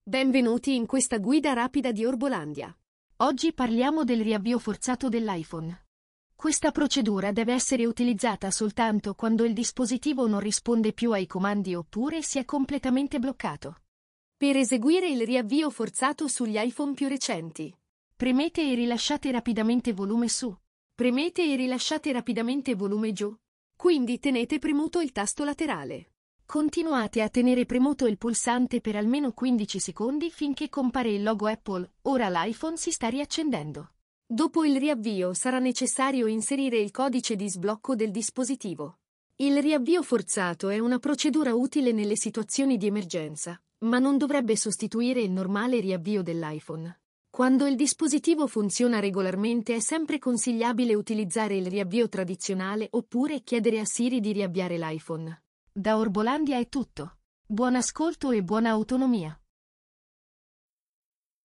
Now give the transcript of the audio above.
Benvenuti in questa guida rapida di Orbolandia. Oggi parliamo del riavvio forzato dell'iPhone. Questa procedura deve essere utilizzata soltanto quando il dispositivo non risponde più ai comandi oppure si è completamente bloccato. Per eseguire il riavvio forzato sugli iPhone più recenti, Premete e rilasciate rapidamente volume su. premete e rilasciate rapidamente volume giù. Quindi tenete premuto il tasto laterale. Continuate a tenere premuto il pulsante per almeno 15 secondi finché compare il logo Apple. Ora l'iPhone si sta riaccendendo. Dopo il riavvio sarà necessario inserire il codice di sblocco del dispositivo. Il riavvio forzato è una procedura utile nelle situazioni di emergenza, ma non dovrebbe sostituire il normale riavvio dell'iPhone. Quando il dispositivo funziona regolarmente è sempre consigliabile utilizzare il riavvio tradizionale oppure chiedere a Siri di riavviare l'iPhone. Da Orbolandia è tutto. Buon ascolto e buona autonomia.